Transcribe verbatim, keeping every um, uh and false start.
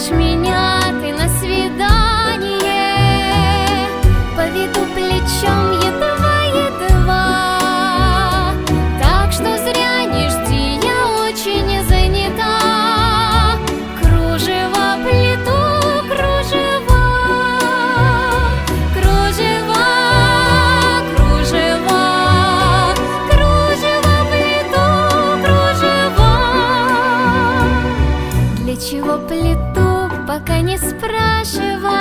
Позовешь меня ты на свидание, поведу плечом едва-едва. Так что зря не жди, я очень занята. Кружево плету, кружева, кружева, кружева, кружево плету, кружева. Для чего плету, пока не спрашивай.